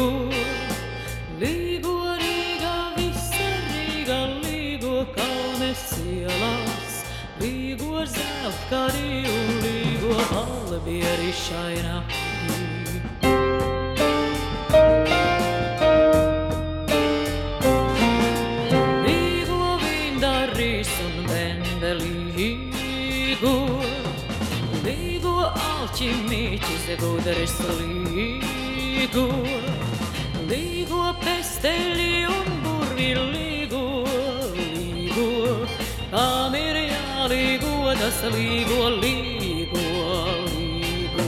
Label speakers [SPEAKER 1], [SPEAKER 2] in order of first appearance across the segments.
[SPEAKER 1] līgo, līgo Rīga, visa Rīga, līgo Kalnes ielās, līgo zeltkarī un līgo balbierišai naktī. Līgo vindarīs un vendelīgo, līgo alķimīķis gudris līgo, līgo pesteļi un burvi līgo, līgo, kam ir jālīgo, tas līgo, līgo, līgo.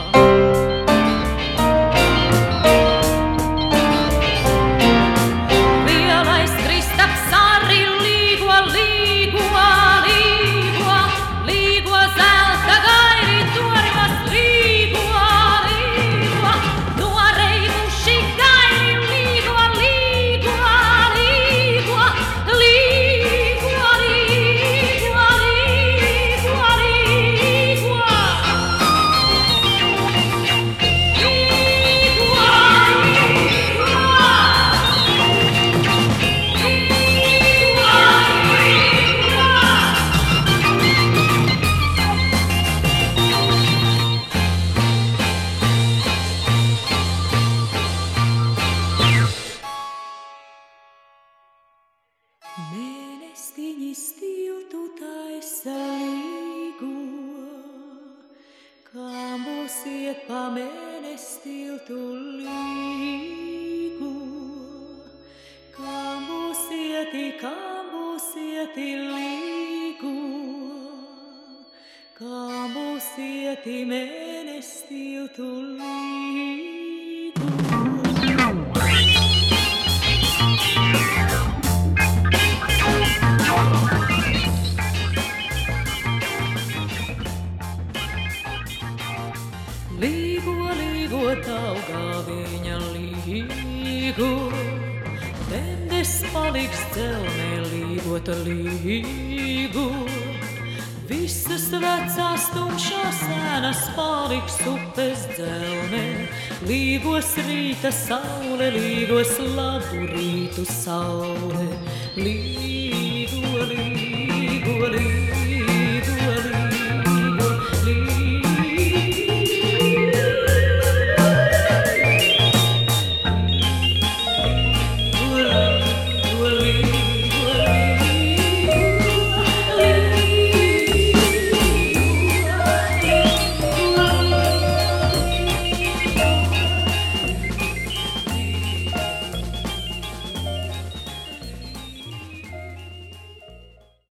[SPEAKER 1] Lielais Kristaps arī līgo, līgo, līgo, līgo zelta gairi torvas līgo, līgo, noreibuši gairi līgo, līgo, līgo, līgo, līgo, līgo, līgo. Mēnestiņis tiltu taisa līgo, kā mūs iet pa mēnestiltu līgo, kā mūs ieti līgo, kā mūs ieti mēnestiltu līgo. Līgo, līgo, Daugavīņa līgo, Vendes paliks dzelmē līgot līgo, visas vecās tumšās ēnas paliks upes dzelmē, līgos rīta saule, līgos labu rītu saule, līgo, līgo, līgo.